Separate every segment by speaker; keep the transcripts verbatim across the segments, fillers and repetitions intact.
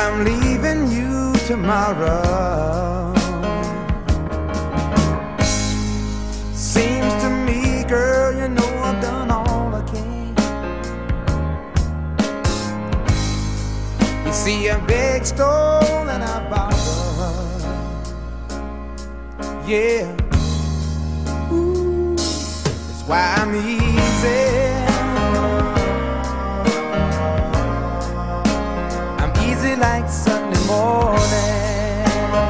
Speaker 1: I'm leaving you tomorrow. Seems to me, girl, you know I've done all I can. You see, I beg, stole, and I borrowed. Yeah, ooh, that's why I'm easy. I'm easy like Sunday morning.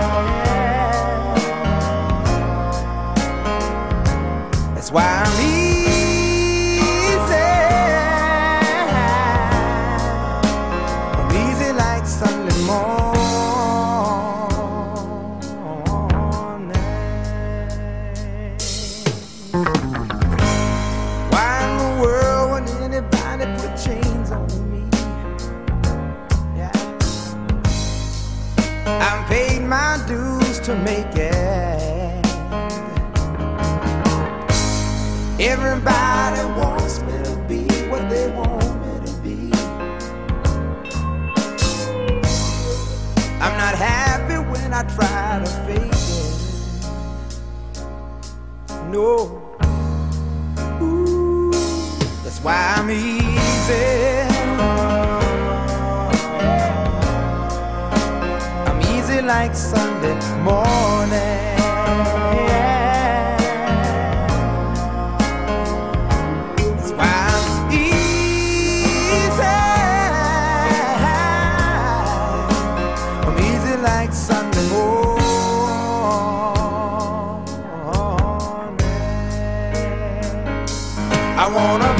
Speaker 1: That's why I'm easy. I'm easy like Sunday morning. Why in the world would anybody put chains on me? Yeah, I've paid my dues to make it. Everybody wants me to be what they want me to be. I'm not happy when I try to fake it. No. Ooh, that's why I'm easy. I'm easy like Sunday morning. Like Sunday morning, I wanna